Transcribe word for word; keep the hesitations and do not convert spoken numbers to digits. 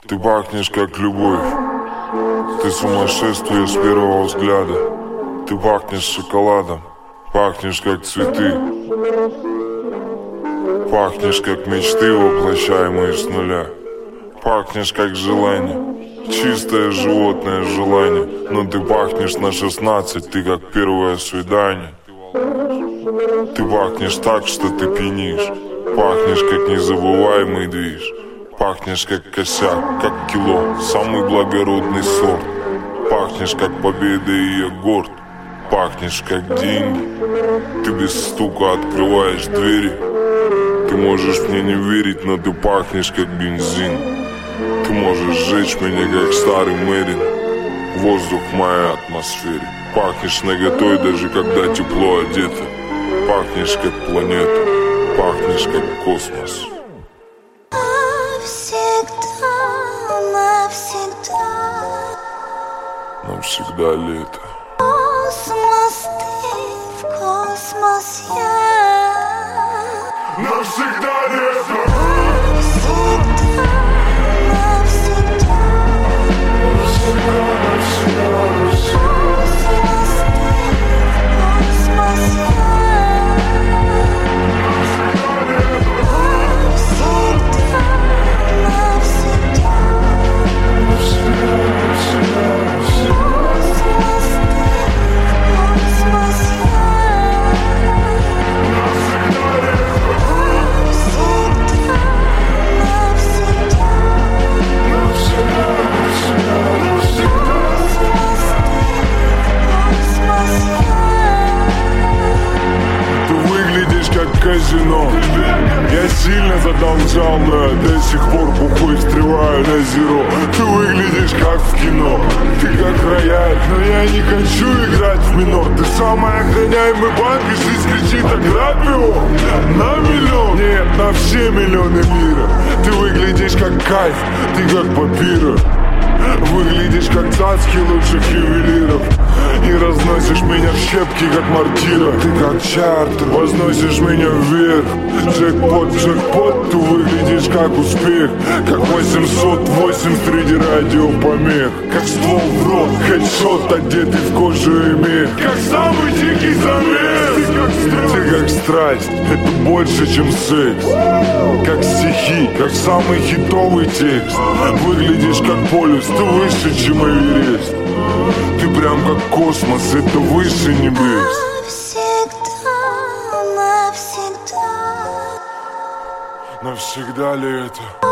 Ты пахнешь как любовь. Ты сумасшествие с первого взгляда. Ты пахнешь шоколадом. Пахнешь как цветы. Пахнешь как мечты, воплощаемые с нуля. Пахнешь как желание, чистое животное желание. Но ты пахнешь на шестнадцать, ты как первое свидание. Ты пахнешь так, что ты пьянишь. Пахнешь как незабываемый движ. Пахнешь как косяк, как кило, самый благородный сорт. Пахнешь как победа, и я горд. Пахнешь как деньги. Ты без стука открываешь двери. Ты можешь мне не верить, но ты пахнешь как бензин. Ты можешь сжечь меня как старый Мэрин. Воздух в моей атмосфере. Пахнешь наготой, даже когда тепло одето. Пахнешь как планета. Пахнешь как космос. Навсегда, навсегда. Навсегда лето. Космос ты, в космос я. Навсегда лето. Навсегда, навсегда. Навсегда, навсегда, навсегда. Космос ты, в космос я. Казино. Я сильно задолжал, но я до сих пор бухой встреваю на зеро. Ты выглядишь как в кино. Ты как рояль, но я не хочу играть в минор. Ты самый охраняемый банк, и жизнь кричит: ограбь его на миллион. Нет, на все миллионы мира. Ты выглядишь как кайф, ты как папира. Выглядишь как цацки лучших ювелиров. И разносишь меня в щепки, как мортира. Ты как чартер, возносишь меня вверх. Джекпот, джекпот, ты выглядишь как успех. Как восемьсот восемь среди радиопомех. Как ствол в рот, хедшот, одетый в кожу и мех. Как самый дикий замес. Ты как страсть, ты как страсть, это больше, чем секс. Как стихи, как самый хитовый текст. Выглядишь как полюс, ты выше, чем Эверест. Ты прям как космос, это выше небес. Навсегда, навсегда. Навсегда ли это?